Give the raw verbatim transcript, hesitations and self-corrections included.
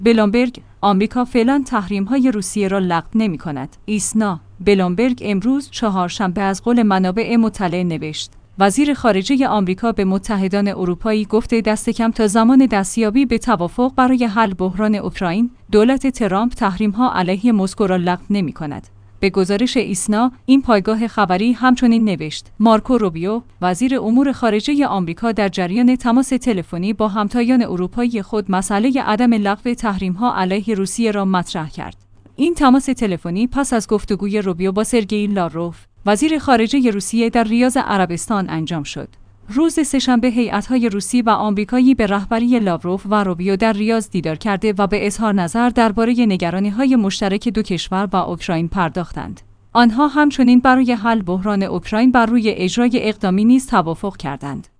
بلومبرگ: آمریکا فعلا تحریم‌های روسیه را لغو نمی‌کند. ایسنا: بلومبرگ امروز چهارشنبه از قول منابع مطلع نوشت: وزیر خارجه آمریکا به متحدان اروپایی گفته دست کم تا زمان دستیابی به توافق برای حل بحران اوکراین، دولت ترامپ تحریم‌ها علیه مسکو را لغو نمی‌کند. به گزارش ایسنا، این پایگاه خبری همچنین نوشت: مارکو روبیو، وزیر امور خارجه آمریکا، در جریان تماس تلفنی با همتایان اروپایی خود مسئله عدم لغو تحریم‌ها علیه روسیه را مطرح کرد. این تماس تلفنی پس از گفتگوی روبیو با سرگئی لاروف، وزیر خارجه روسیه، در ریاض عربستان انجام شد. روز سه‌شنبه هیئت‌های روسی و آمریکایی به رهبری لاوروف و روبیو در ریاض دیدار کرده و به اظهار نظر درباره نگرانی‌های مشترک دو کشور و اوکراین پرداختند. آنها همچنین برای حل بحران اوکراین بر روی اجرای اقدامی نیز توافق کردند.